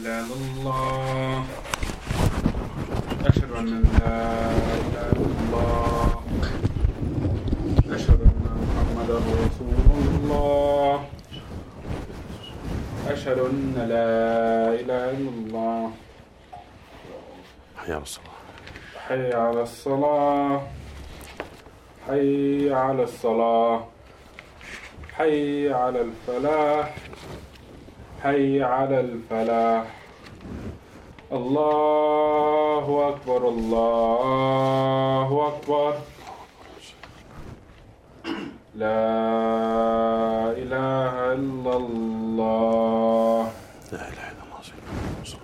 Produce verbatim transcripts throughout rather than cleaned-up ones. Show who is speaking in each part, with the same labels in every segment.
Speaker 1: إله إلا الله أشهد أن لا إله إلا الله أشهد أن محمدا رسول الله أشهد أن لا إله إلا الله
Speaker 2: حي على الصلاة
Speaker 1: حي على الصلاة حي على الصلاة حي على الفلاح حي على الفلاح الله أكبر الله أكبر لا إله إلا الله
Speaker 2: لا إله إلا الله سيدنا محمد.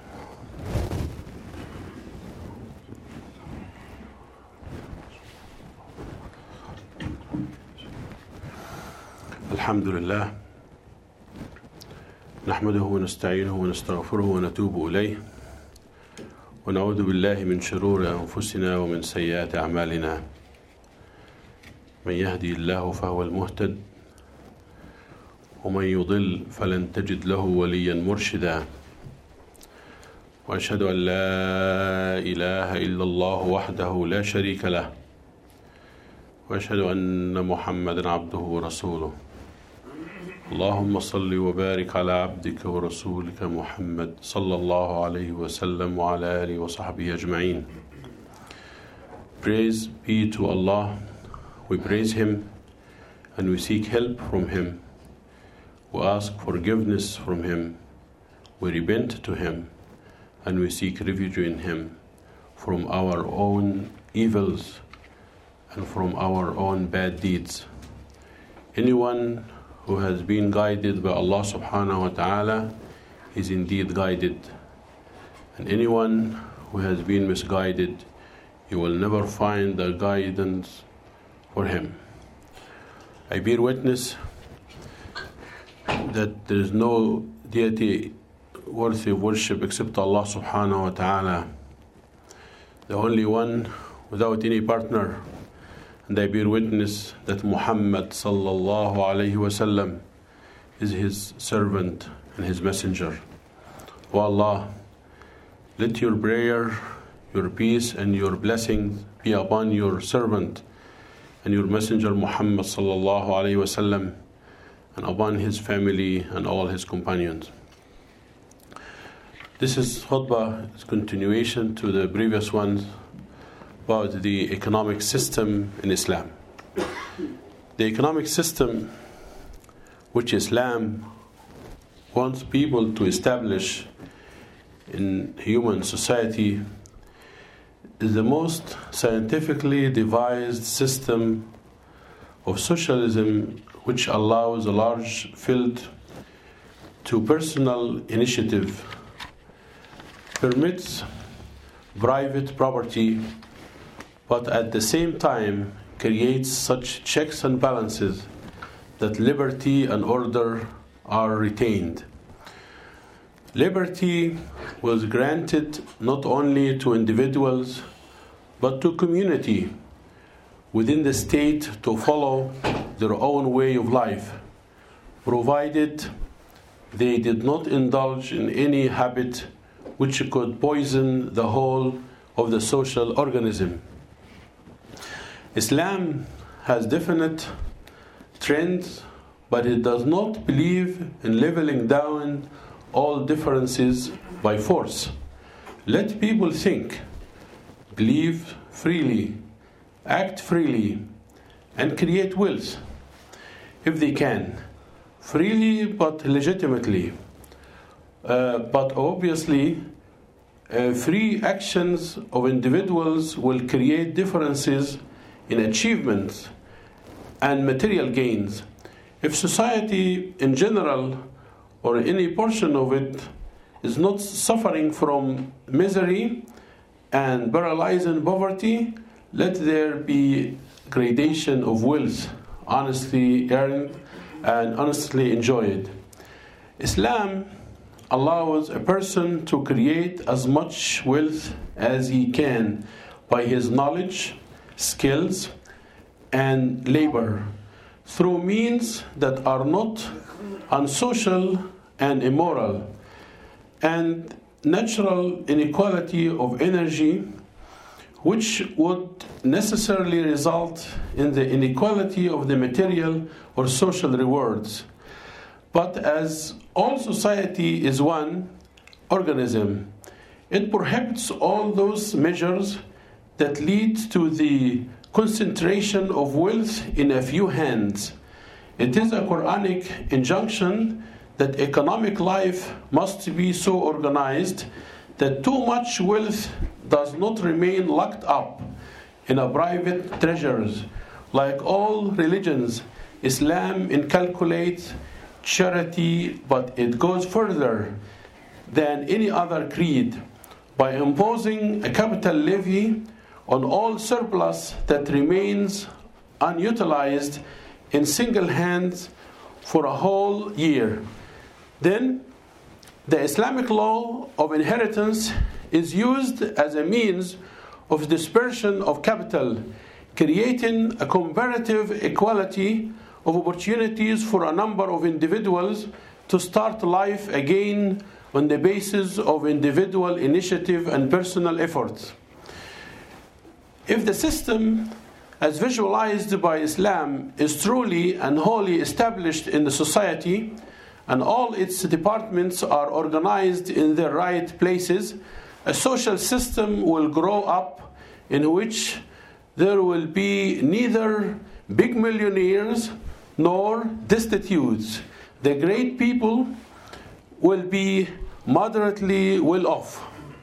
Speaker 2: الحمد لله نحمده ونستعينه ونستغفره ونتوب إليه ونعوذ بالله من شرور أنفسنا ومن سيئات أعمالنا من يهدي الله فهو المهتد ومن يضل فلن تجد له وليا مرشدا وأشهد أن لا إله إلا الله وحده لا شريك له وأشهد أن محمدا عبده ورسوله اللهم صل وبارك على عبدك ورسولك محمد صلى الله عليه وسلم وعلى آله وصحبه أجمعين. Praise be to Allah. We praise Him and we seek help from Him. We ask forgiveness from Him. We repent to Him and we seek refuge in Him from our own evils and from our own bad deeds. Anyone who has been guided by Allah subhanahu wa ta'ala is indeed guided. And anyone who has been misguided, you will never find the guidance for him. I bear witness that there is no deity worthy of worship except Allah subhanahu wa ta'ala, the only one without any partner. And I bear witness that Muhammad sallallahu alayhi wasallam is his servant and his messenger. O Allah, let your prayer, your peace and your blessings be upon your servant and your messenger Muhammad sallallahu alayhi wasallam and upon his family and all his companions. This is khutbah, it's continuation to the previous ones about the economic system in Islam. The economic system which Islam wants people to establish in human society is the most scientifically devised system of socialism which allows a large field to personal initiative, permits private property, but at the same time creates such checks and balances that liberty and order are retained. Liberty was granted not only to individuals but to community within the state to follow their own way of life, provided they did not indulge in any habit which could poison the whole of the social organism. Islam has definite trends, but it does not believe in leveling down all differences by force. Let people think, believe freely, act freely, and create wealth, if they can, freely but legitimately. Uh, but obviously, uh, free actions of individuals will create differences in achievements and material gains. If society in general or any portion of it is not suffering from misery and paralyzing poverty, let there be gradation of wealth, honestly earned and honestly enjoyed. Islam allows a person to create as much wealth as he can by his knowledge, skills, and labor through means that are not unsocial and immoral. And natural inequality of energy, which would necessarily result in the inequality of the material or social rewards. But as all society is one organism, it prohibits all those measures that lead to the concentration of wealth in a few hands. It is a Quranic injunction that economic life must be so organized that too much wealth does not remain locked up in a private treasures. Like all religions, Islam inculcates charity, but it goes further than any other creed by imposing a capital levy on all surplus that remains unutilized in single hands for a whole year. Then, the Islamic law of inheritance is used as a means of dispersion of capital, creating a comparative equality of opportunities for a number of individuals to start life again on the basis of individual initiative and personal efforts. If the system, as visualized by Islam, is truly and wholly established in the society, and all its departments are organized in their right places, a social system will grow up in which there will be neither big millionaires nor destitutes. The great people will be moderately well off.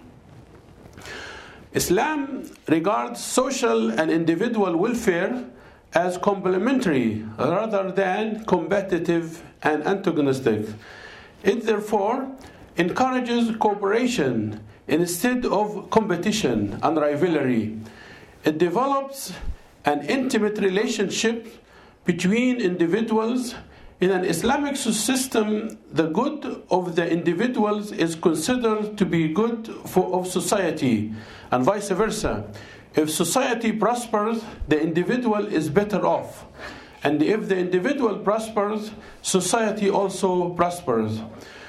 Speaker 2: Islam regards social and individual welfare as complementary rather than competitive and antagonistic. It therefore encourages cooperation instead of competition and rivalry. It develops an intimate relationship between individuals. In an Islamic system, the good of the individuals is considered to be good for, of society, and vice versa. If society prospers, the individual is better off. And if the individual prospers, society also prospers.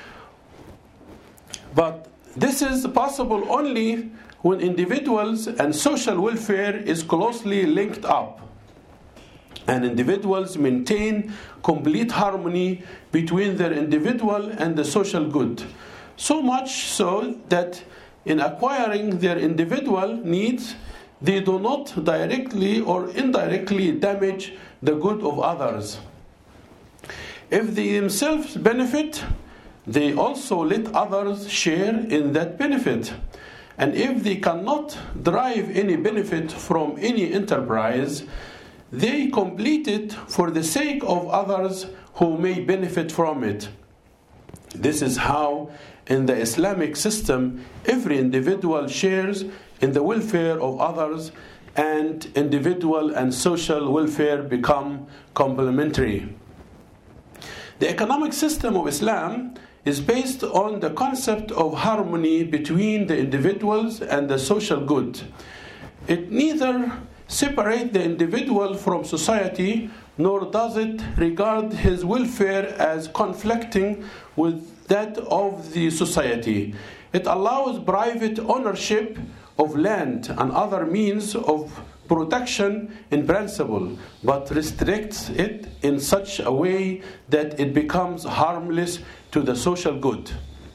Speaker 2: But this is possible only when individuals and social welfare is closely linked up, and individuals maintain complete harmony between their individual and the social good. So much so that in acquiring their individual needs, they do not directly or indirectly damage the good of others. If they themselves benefit, they also let others share in that benefit. And if they cannot derive any benefit from any enterprise, they complete it for the sake of others who may benefit from it. This is how, in the Islamic system, every individual shares in the welfare of others, and individual and social welfare become complementary. The economic system of Islam is based on the concept of harmony between the individuals and the social good. It neither separates the individual from society, nor does it regard his welfare as conflicting with that of the society. It allows private ownership of land and other means of production in principle, but restricts it in such a way that it becomes harmless to the social good.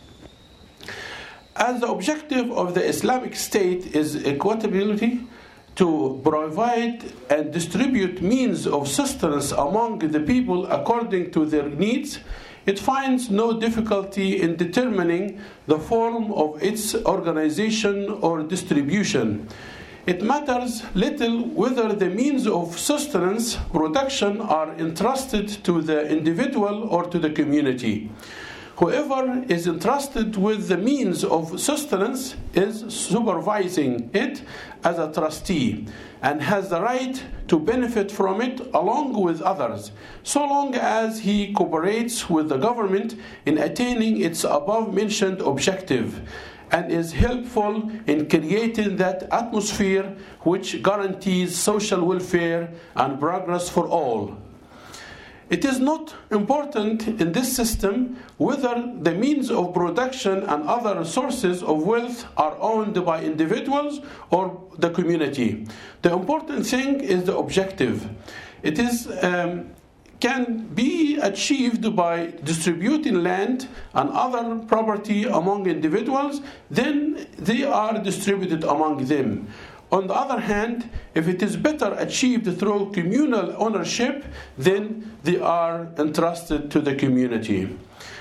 Speaker 2: As the objective of the Islamic State is equitability, to provide and distribute means of sustenance among the people according to their needs, it finds no difficulty in determining the form of its organization or distribution. It matters little whether the means of sustenance production are entrusted to the individual or to the community. Whoever is entrusted with the means of sustenance is supervising it as a trustee and has the right to benefit from it along with others, so long as he cooperates with the government in attaining its above-mentioned objective and is helpful in creating that atmosphere which guarantees social welfare and progress for all. It is not important in this system whether the means of production and other sources of wealth are owned by individuals or the community. The important thing is the objective. It is um, can be achieved by distributing land and other property among individuals, then they are distributed among them. On the other hand, if it is better achieved through communal ownership, then they are entrusted to the community.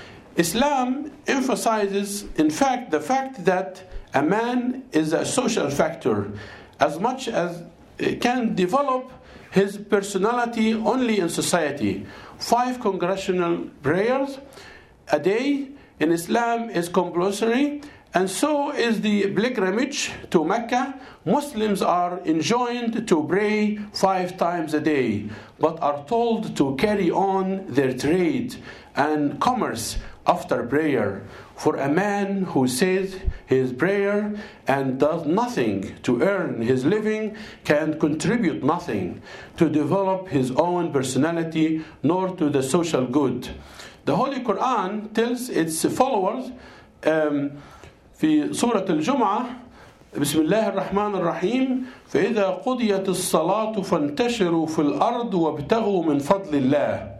Speaker 2: Islam emphasizes, in fact, the fact that a man is a social factor, as much as it can develop his personality only in society. Five congregational prayers a day in Islam is compulsory, and so is the pilgrimage to Mecca. Muslims are enjoined to pray five times a day, but are told to carry on their trade and commerce after prayer. For a man who says his prayer and does nothing to earn his living can contribute nothing to develop his own personality nor to the social good. The Holy Quran tells its followers um, في سورة الجمعة بسم الله الرحمن الرحيم فإذا قضيت الصلاة فانتشروا في الأرض وابتغوا من فضل الله.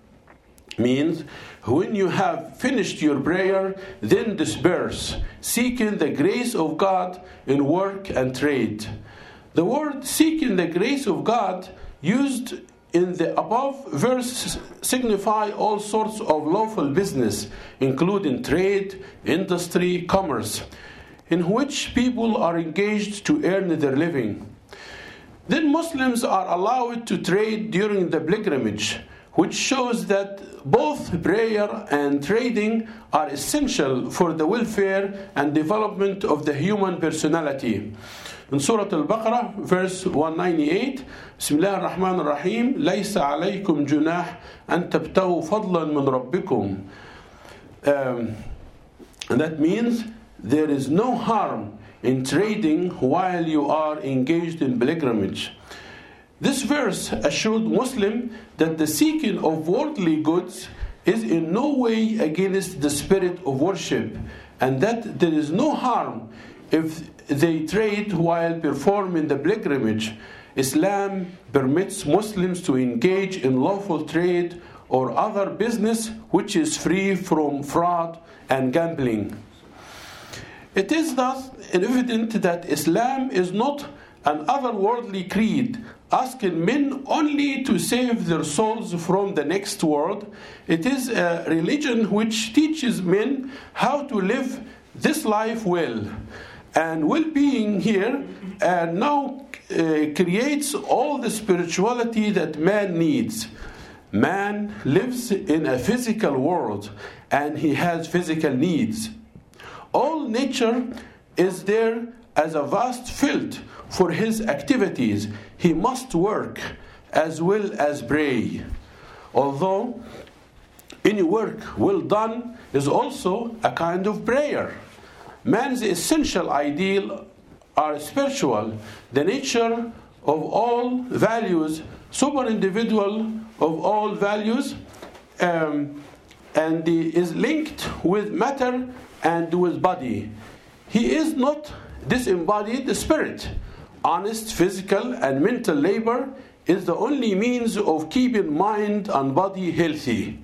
Speaker 2: Means, when you have finished your prayer, then disperse, seeking the grace of God in work and trade. The word seeking the grace of God used in the above verse signify all sorts of lawful business, including trade, industry, commerce, in which people are engaged to earn their living. Then Muslims are allowed to trade during the pilgrimage, which shows that both prayer and trading are essential for the welfare and development of the human personality. In Surah Al-Baqarah, verse one ninety-eight, بسم الله الرحمن الرحيم ليس عليكم جناح أن تبتغوا فضلا من ربكم. Um, and that means there is no harm in trading while you are engaged in pilgrimage. This verse assured Muslims that the seeking of worldly goods is in no way against the spirit of worship, and that there is no harm if they trade while performing the pilgrimage. Islam permits Muslims to engage in lawful trade or other business which is free from fraud and gambling. It is thus evident that Islam is not an otherworldly creed asking men only to save their souls from the next world. It is a religion which teaches men how to live this life well. And well-being here uh, now uh, creates all the spirituality that man needs. Man lives in a physical world and he has physical needs. All nature is there as a vast field for his activities. He must work as well as pray. Although any work well done is also a kind of prayer. Man's essential ideal are spiritual, the nature of all values, super-individual of all values, um, and he is linked with matter and with body. He is not disembodied spirit. Honest physical and mental labor is the only means of keeping mind and body healthy.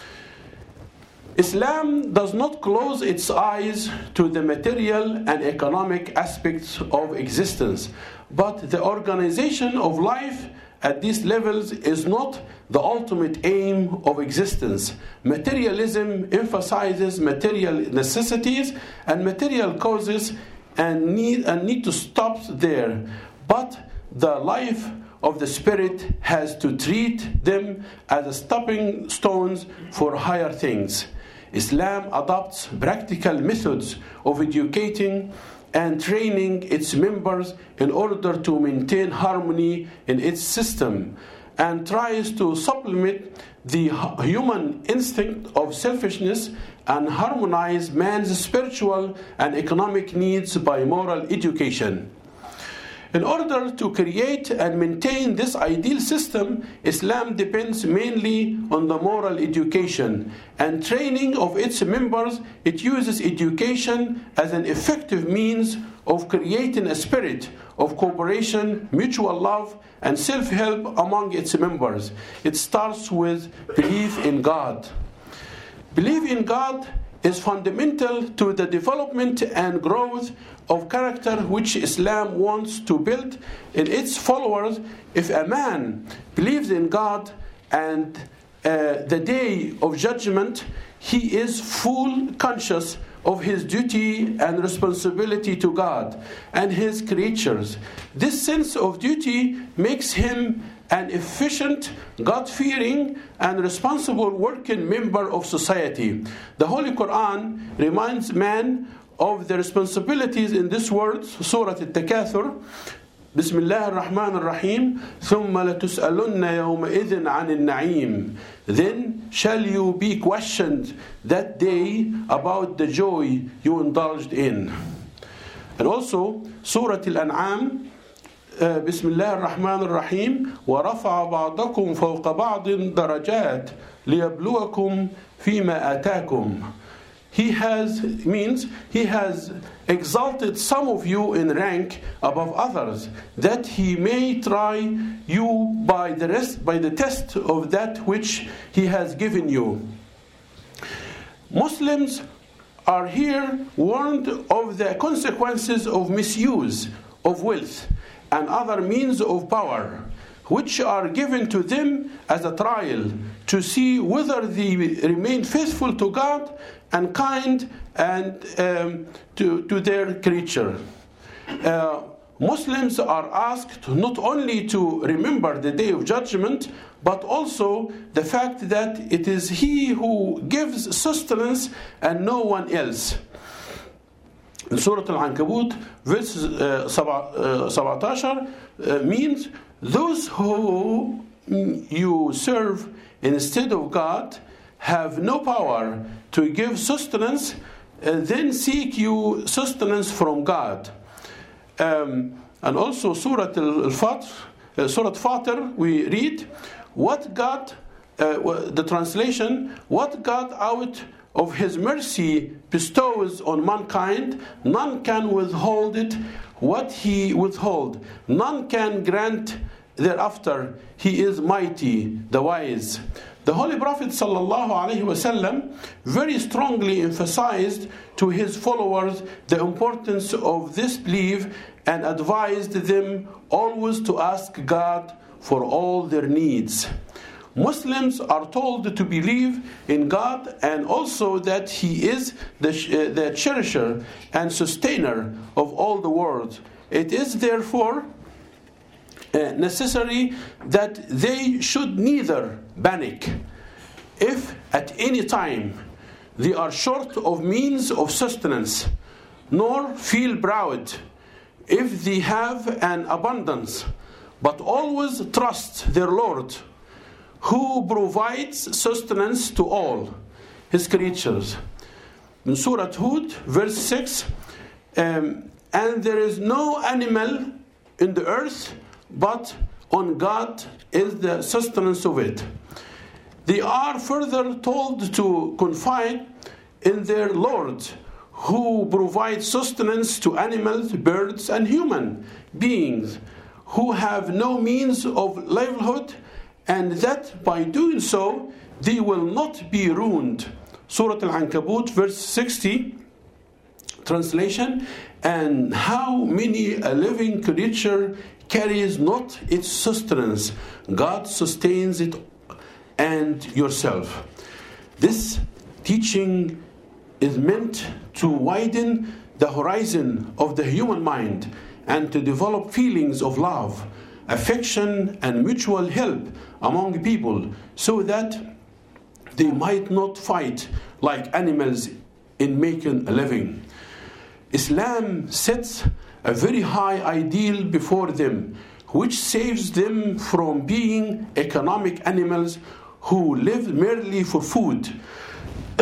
Speaker 2: Islam does not close its eyes to the material and economic aspects of existence, but the organization of life at these levels is not the ultimate aim of existence. Materialism emphasizes material necessities and material causes and need, and need to stop there. But the life of the spirit has to treat them as stepping stones for higher things. Islam adopts practical methods of educating and training its members in order to maintain harmony in its system, and tries to supplement the human instinct of selfishness and harmonize man's spiritual and economic needs by moral education. In order to create and maintain this ideal system, Islam depends mainly on the moral education and training of its members. It uses education as an effective means of creating a spirit of cooperation, mutual love, and self-help among its members. It starts with belief in God. Belief in God is fundamental to the development and growth of character which Islam wants to build in its followers. If a man believes in God and uh, the day of judgment, he is full conscious of his duty and responsibility to God and his creatures. This sense of duty makes him an efficient, God-fearing, and responsible working member of society. The Holy Quran reminds man of the responsibilities in this world. Surah Al-Takathur, Bismillah ar-Rahman ar-Rahim, ثُمَّ لَتُسْأَلُنَّ يَوْمَئِذٍ عَنِ النَّعِيمِ. Then shall you be questioned that day about the joy you indulged in. And also, Surah Al-An'am, uh, Bismillah ar-Rahman ar-Rahim, وَرَفَعَ بَعْضَكُمْ فَوْقَ بَعْضٍ دَرَجَاتٍ لِيَبْلُوَكُمْ فِيمَا آتَاكُمْ. He has, means, he has exalted some of you in rank above others, that he may try you by the rest, by the test of that which he has given you. Muslims are here warned of the consequences of misuse of wealth and other means of power, which are given to them as a trial to see whether they remain faithful to God and kind and um, to, to their creature. Uh, Muslims are asked not only to remember the day of judgment, but also the fact that it is He who gives sustenance and no one else. In Surah Al-Ankabut, verse uh, seventeen uh, means, those who you serve instead of God have no power to give sustenance, uh, then seek you sustenance from God. Um, and also Surah Al-Fatir, uh, Surah Fatir, we read, what God, uh, the translation, what God out of His mercy bestows on mankind, none can withhold it. What He withhold, none can grant thereafter. He is mighty, the wise. The Holy Prophet sallallahu alaihi wasallam very strongly emphasized to his followers the importance of this belief and advised them always to ask God for all their needs. Muslims are told to believe in God and also that He is the, uh, the cherisher and sustainer of all the world. It is therefore uh, necessary that they should neither panic if at any time they are short of means of sustenance, nor feel proud if they have an abundance, but always trust their Lord, who provides sustenance to all His creatures. In Surah Hud, verse six, um, and there is no animal in the earth, but on God is the sustenance of it. They are further told to confide in their Lord, who provides sustenance to animals, birds, and human beings who have no means of livelihood, and that by doing so they will not be ruined. Surah Al-Ankabut, verse sixty, translation, and how many a living creature carries not its sustenance, God sustains it and yourself. This teaching is meant to widen the horizon of the human mind and to develop feelings of love, affection, and mutual help among people, so that they might not fight like animals in making a living. Islam sets a very high ideal before them, which saves them from being economic animals who live merely for food.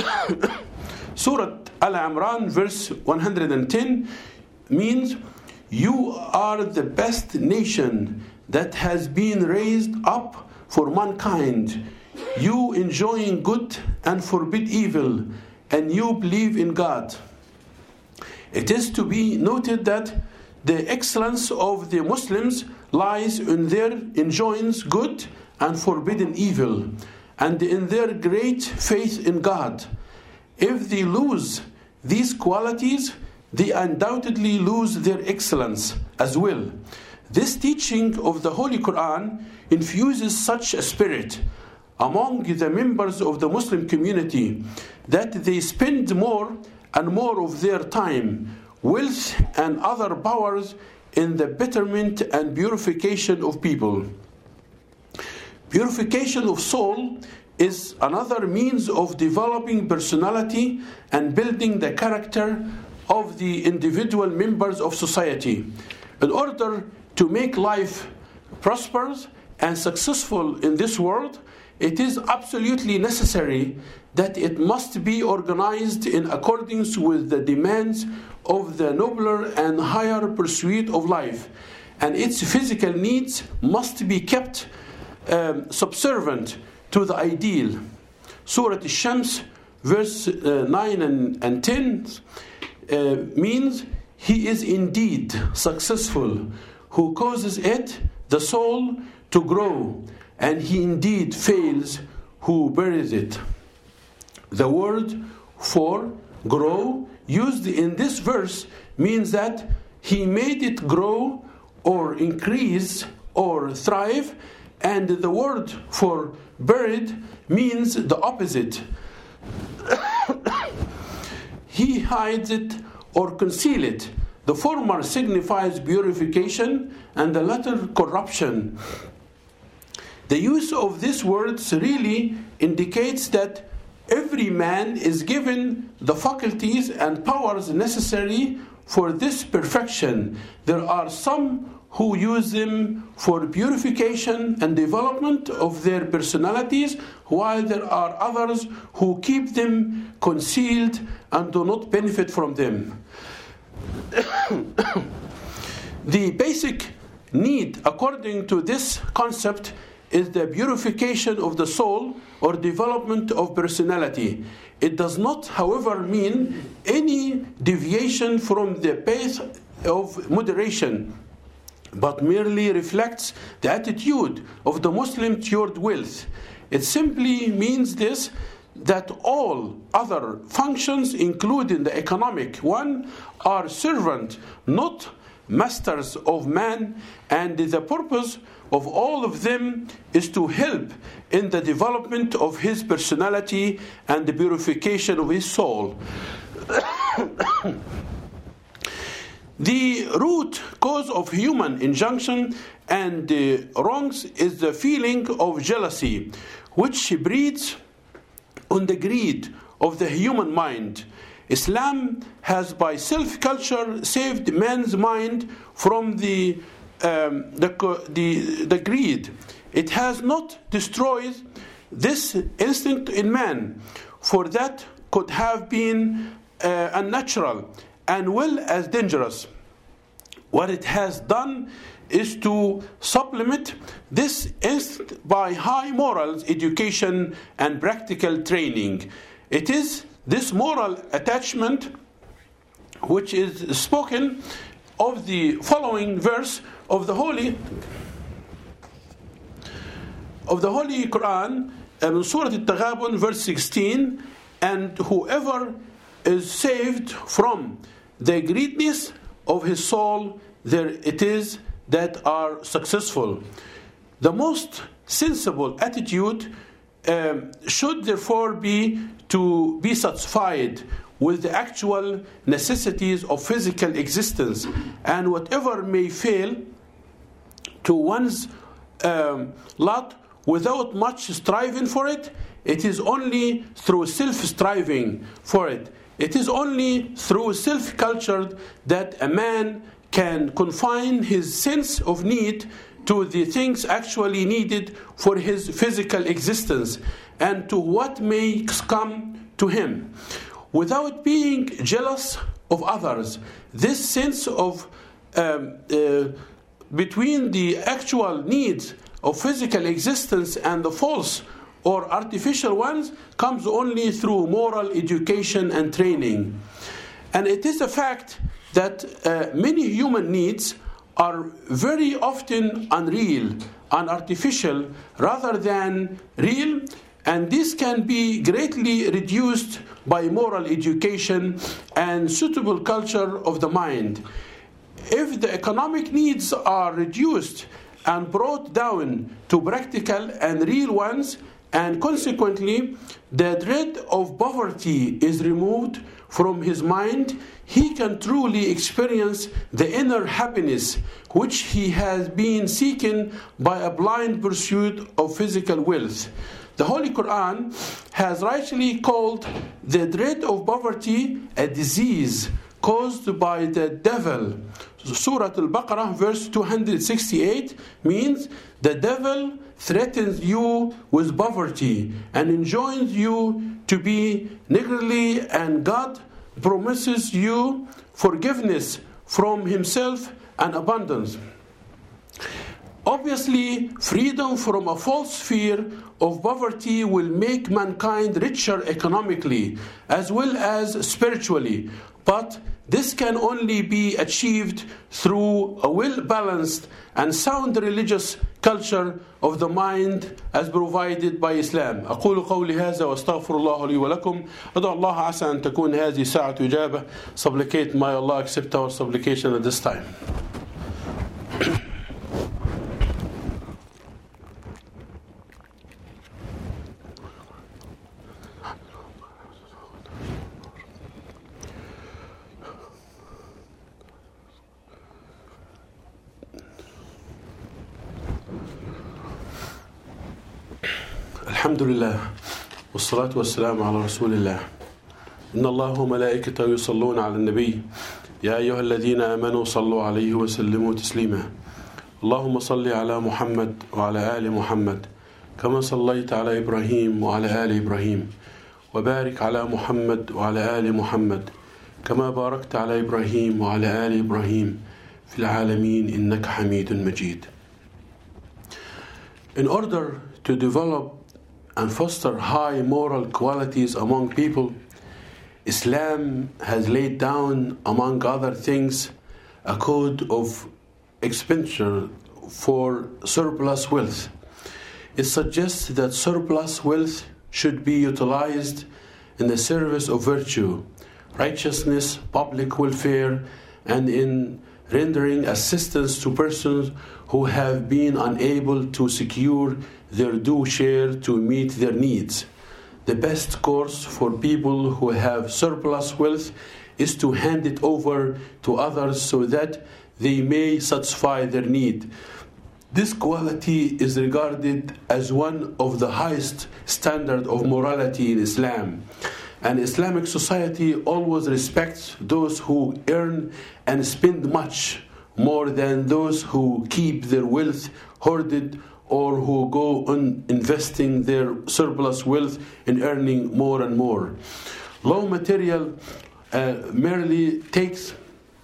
Speaker 2: Surah Al-Imran, verse one hundred ten, means, You are the best nation that has been raised up for mankind. You enjoying good and forbid evil, and you believe in God. It is to be noted that the excellence of the Muslims lies in their enjoying good and forbidden evil, and in their great faith in God. If they lose these qualities, they undoubtedly lose their excellence as well. This teaching of the Holy Quran infuses such a spirit among the members of the Muslim community that they spend more and more of their time, wealth, and other powers in the betterment and purification of people. Purification of soul is another means of developing personality and building the character of the individual members of society. In order to make life prosperous and successful in this world, it is absolutely necessary that it must be organized in accordance with the demands of the nobler and higher pursuit of life, and its physical needs must be kept um, subservient to the ideal. Surah Al-Shams, verse uh, nine and, and ten, uh, means, He is indeed successful who causes it, the soul, to grow, and he indeed fails who buries it. The word for grow used in this verse means that he made it grow or increase or thrive, and the word for buried means the opposite. He hides it or conceal it. The former signifies purification and the latter corruption. The use of these words really indicates that every man is given the faculties and powers necessary for this perfection. There are some who use them for purification and development of their personalities, while there are others who keep them concealed and do not benefit from them. The basic need, according to this concept, is the purification of the soul or development of personality. It does not, however, mean any deviation from the path of moderation, but merely reflects the attitude of the Muslim toward wealth. It simply means this, that all other functions, including the economic one, are servant, not masters of man, and the purpose of all of them is to help in the development of his personality and the purification of his soul. The root cause of human injunction and uh, wrongs is the feeling of jealousy, which breeds on the greed of the human mind. Islam has, by self-culture, saved man's mind from the, um, the, the, the greed. It has not destroyed this instinct in man, for that could have been uh, unnatural and well as dangerous. What it has done is to supplement this instinct by high morals education and practical training. It is this moral attachment which is spoken of the following verse of the Holy of the Holy Quran, um, Surah Al-Taghabun, verse sixteen, and whoever is saved from the greediness of his soul, there it is that are successful. The most sensible attitude um, should therefore be to be satisfied with the actual necessities of physical existence, and whatever may fail to one's um, lot without much striving for it, it is only through self-striving for it. It is only through self-culture that a man can confine his sense of need to the things actually needed for his physical existence and to what may come to him, without being jealous of others. This sense of um, uh, between the actual needs of physical existence and the false or artificial ones comes only through moral education and training. And it is a fact that uh, many human needs are very often unreal and artificial rather than real, and this can be greatly reduced by moral education and suitable culture of the mind. If the economic needs are reduced and brought down to practical and real ones, and consequently the dread of poverty is removed from his mind, he can truly experience the inner happiness which he has been seeking by a blind pursuit of physical wealth. The Holy Quran has rightly called the dread of poverty a disease caused by the devil. Surah Al-Baqarah verse two hundred sixty-eight means the devil threatens you with poverty and enjoins you to be niggardly, and God promises you forgiveness from himself and abundance. Obviously, freedom from a false fear of poverty will make mankind richer economically as well as spiritually, but this can only be achieved through a well-balanced and sound religious culture of the mind as provided by Islam. أقول قولي هذا وأستغفر الله لي ولكم. أدعو الله عسى أن تكون هذه ساعة إجابة. Supplicate, may Allah accept our supplication at this time. الحمد لله والصلاة والسلام على رسول الله. إن الله وملائكته يصلون على النبي يا أيها الذين آمنوا صلوا عليه وسلموا تسليما. اللهم صل على محمد وعلى آل محمد كما صليت على إبراهيم وعلى آل إبراهيم وبارك على محمد وعلى آل محمد كما باركت على إبراهيم وعلى آل إبراهيم في العالمين إنك حميد مجيد. In order to develop and foster high moral qualities among people, Islam has laid down, among other things, a code of expenditure for surplus wealth. It suggests that surplus wealth should be utilized in the service of virtue, righteousness, public welfare, and in rendering assistance to persons who have been unable to secure their due share to meet their needs. The best course for people who have surplus wealth is to hand it over to others so that they may satisfy their need. This quality is regarded as one of the highest standards of morality in Islam. And Islamic society always respects those who earn and spend much more than those who keep their wealth hoarded or who go on investing their surplus wealth in earning more and more. Low material uh, merely takes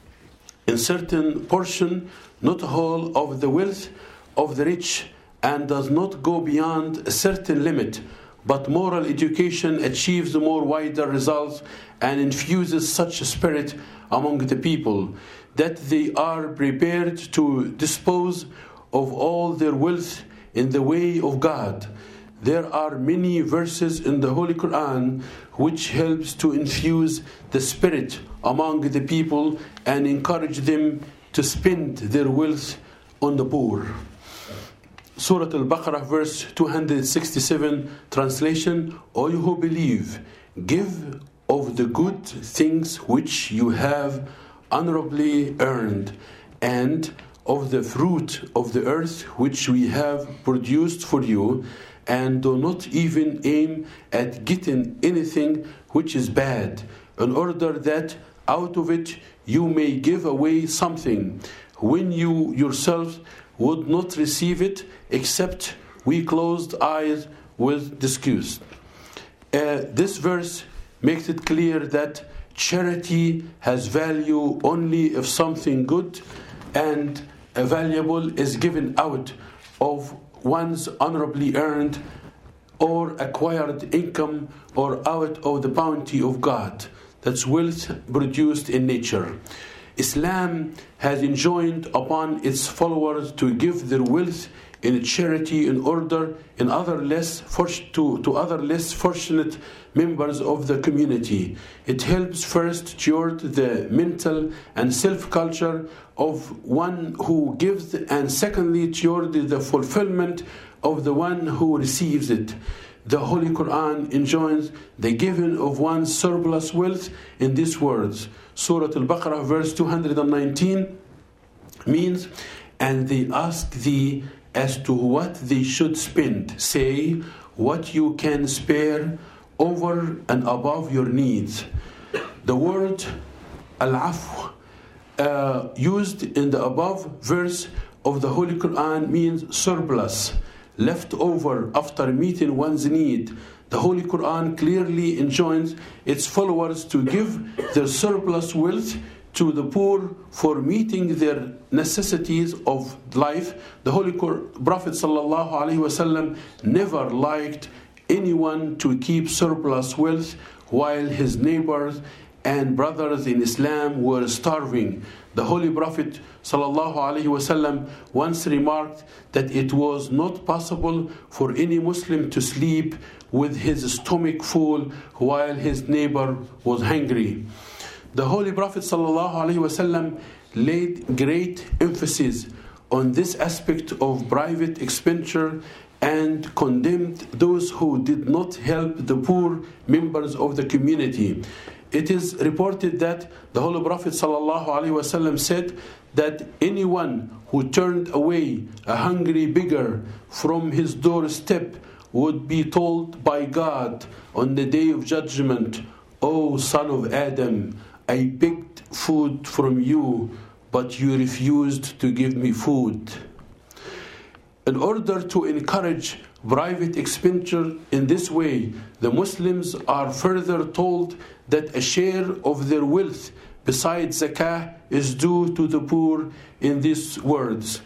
Speaker 2: in certain portion, not whole of the wealth of the rich, and does not go beyond a certain limit. But moral education achieves more wider results and infuses such a spirit among the people that they are prepared to dispose of all their wealth in the way of God. There are many verses in the Holy Quran which helps to infuse the spirit among the people and encourage them to spend their wealth on the poor. Surah Al-Baqarah verse two hundred sixty-seven, translation: O you who believe, give of the good things which you have honorably earned, and of the fruit of the earth which we have produced for you, and do not even aim at getting anything which is bad, in order that out of it you may give away something, when you yourselves would not receive it, except we closed eyes with disgust. Uh, this verse makes it clear that charity has value only if something good and a valuable is given out of one's honorably earned or acquired income or out of the bounty of God. That's wealth produced in nature. Islam has enjoined upon its followers to give their wealth in charity in order in other less for, to, to other less fortunate members of the community. It helps first toward the mental and self-culture of one who gives, and secondly toward the fulfillment of the one who receives it. The Holy Quran enjoins the giving of one's surplus wealth in these words. Surah Al-Baqarah verse two hundred nineteen means, and they ask thee as to what they should spend. Say what you can spare over and above your needs. The word al-afw uh, used in the above verse of the Holy Quran means surplus, left over after meeting one's need. The Holy Quran clearly enjoins its followers to give their surplus wealth to the poor for meeting their necessities of life. The Holy Prophet ﷺ never liked anyone to keep surplus wealth while his neighbors and brothers in Islam were starving. The Holy Prophet ﷺ once remarked that it was not possible for any Muslim to sleep with his stomach full while his neighbor was hungry. The Holy Prophet ﷺ laid great emphasis on this aspect of private expenditure and condemned those who did not help the poor members of the community. It is reported that the Holy Prophet ﷺ said that anyone who turned away a hungry beggar from his doorstep would be told by God on the day of judgment, "O son of Adam, I begged food from you, but you refused to give me food." In order to encourage private expenditure in this way, the Muslims are further told that a share of their wealth besides zakah is due to the poor in these words.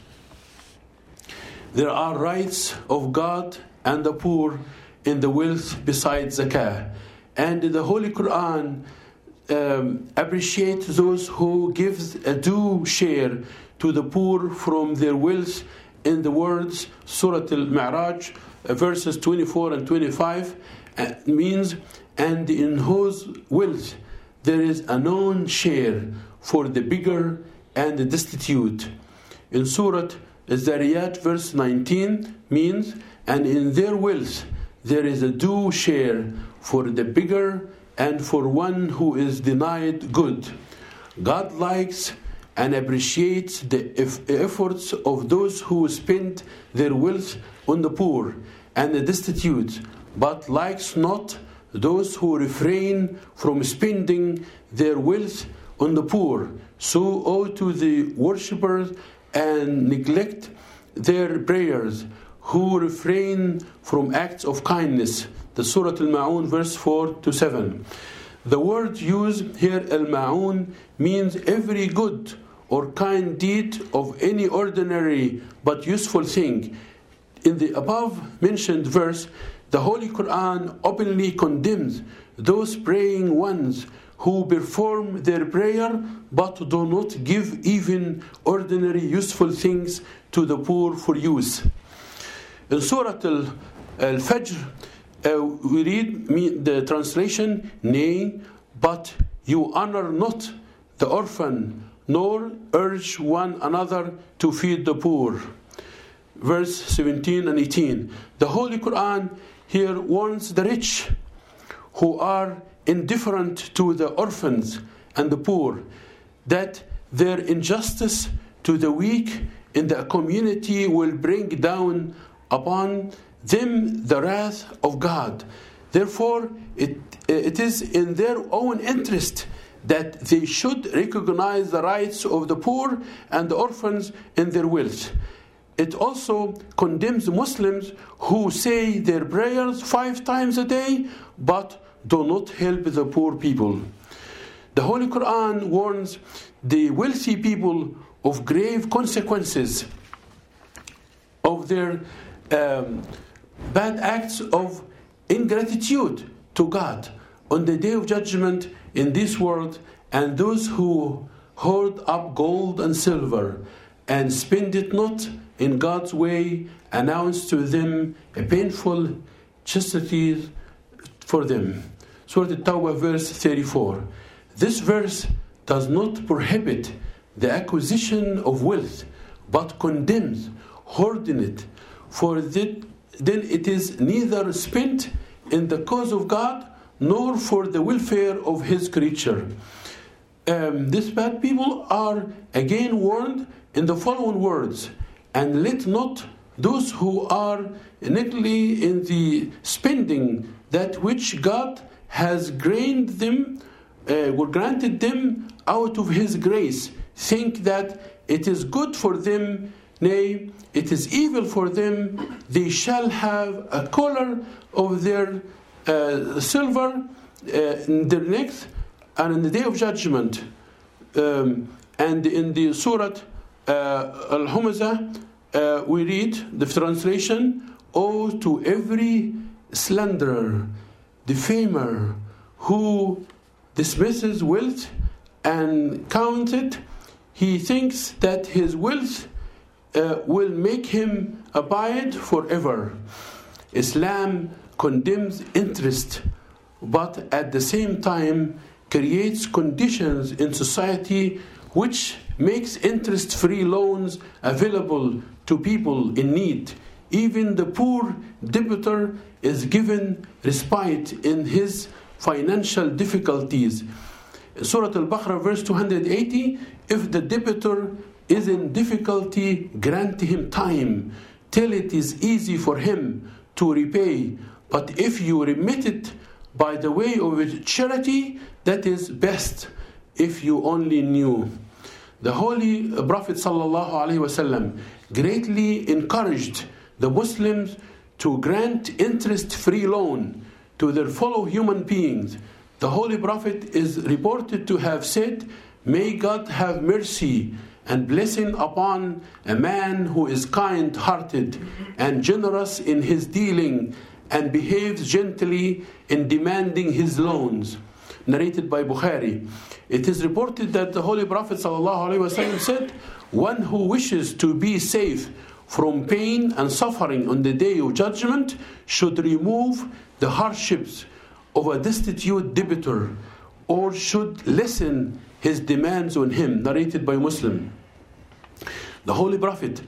Speaker 2: There are rights of God and the poor in the wealth besides zakah. And the Holy Quran um, appreciates those who give a due share to the poor from their wealth in the words Surah Al-Mi'raj verses twenty-four and twenty-five uh, means, and in whose wealth there is a known share for the beggar and the destitute. In Surah Az-Zariyat verse nineteen means, and in their wealth there is a due share for the beggar and for one who is denied good. God likes and appreciates the efforts of those who spend their wealth on the poor and the destitute, but likes not those who refrain from spending their wealth on the poor. So owe to the worshippers and neglect their prayers, who refrain from acts of kindness. The Surah Al-Ma'un verse four to seven. The word used here, Al-Ma'un, means every good or kind deed of any ordinary but useful thing. In the above mentioned verse, the Holy Quran openly condemns those praying ones who perform their prayer but do not give even ordinary useful things to the poor for use. In Surah Al-Fajr, uh, we read the translation, "Nay, but you honor not the orphan, nor urge one another to feed the poor." Verse seventeen and eighteen. The Holy Quran here warns the rich who are indifferent to the orphans and the poor that their injustice to the weak in the community will bring down upon them the wrath of God. Therefore, it, it is in their own interest that they should recognize the rights of the poor and the orphans in their wealth. It also condemns Muslims who say their prayers five times a day but do not help the poor people. The Holy Quran warns the wealthy people of grave consequences of their um, bad acts of ingratitude to God on the day of judgment in this world, and those who hoard up gold and silver and spend it not in God's way announce to them a painful chastity for them. Surah At-Tawbah verse thirty-four. This verse does not prohibit the acquisition of wealth, but condemns hoarding it, for that, then it is neither spent in the cause of God nor for the welfare of His creature. Um, these bad people are again warned in the following words: and let not those who are negligent in the spending that which God has granted them, uh, or granted them out of His grace, think that it is good for them, nay, it is evil for them. They shall have a collar of their uh, silver uh, in their necks, and in the day of judgment. Um, and in the Surah uh, Al-Humazah, uh, we read the translation: "O to every slanderer, defamer, who dismisses wealth and counts it, he thinks that his wealth uh, will make him abide forever." Islam condemns interest, but at the same time creates conditions in society which makes interest-free loans available to people in need. Even the poor debitor is given respite in his financial difficulties. Surah Al-Baqarah verse two hundred eighty, if the debitor is in difficulty, grant him time till it is easy for him to repay. But if you remit it by the way of charity, that is best, if you only knew. The Holy Prophet sallallahu alaihi wasallam greatly encouraged the Muslims to grant interest-free loan to their fellow human beings. The Holy Prophet is reported to have said, "May God have mercy and blessing upon a man who is kind-hearted and generous in his dealing and behaves gently in demanding his loans." Narrated by Bukhari. It is reported that the Holy Prophet ﷺ said, "One who wishes to be safe from pain and suffering on the day of judgment should remove the hardships of a destitute debitor, or should lessen his demands on him." Narrated by Muslim. The Holy Prophet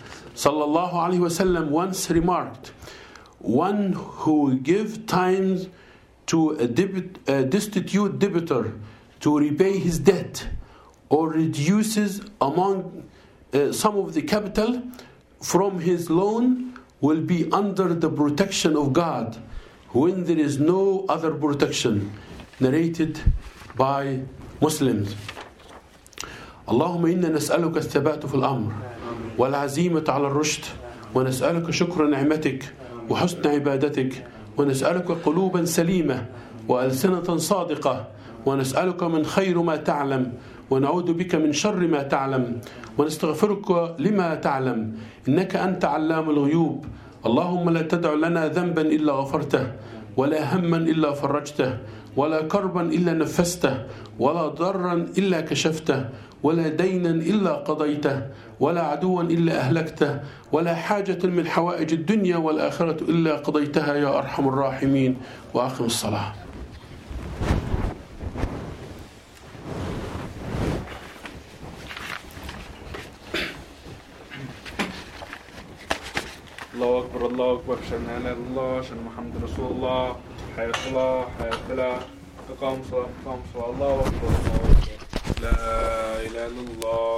Speaker 2: ﷺ once remarked, "One who gives time to a, debit, a destitute debitor to repay his debt, or reduces among uh, some of the capital from his loan, will be under the protection of God when there is no other protection." Narrated by Muslims. اللهم إنا نسألك الثبات في الأمر والعزيمة على الرشد، ونسألك شكر نعمتك وحسن عبادتك، ونسألك قلوبا سليمة وألسنة صادقة، ونسألك من خير ما تعلم ونعوذ بك من شر ما تعلم، ونستغفرك لما تعلم، إنك أنت علام الغيوب. اللهم لا تدع لنا ذنبا إلا غفرته، ولا هما إلا فرجته، ولا كربا إلا نفسته، ولا ضرا إلا كشفته، ولا دينا إلا قضيته، ولا عدوا إلا أهلكته، ولا حاجة من حوائج الدنيا والآخرة إلا قضيتها يا أرحم الراحمين. وأقم الصلاة.
Speaker 1: الله أكبر الله أكبر، أشهد أن لا إله إلا الله، أشهد أن محمد رسول الله، حي الصلاة حي الفلاح، إقام الصلاة إقام الصلاة، الله أكبر الله أكبر، لا إله إلا الله.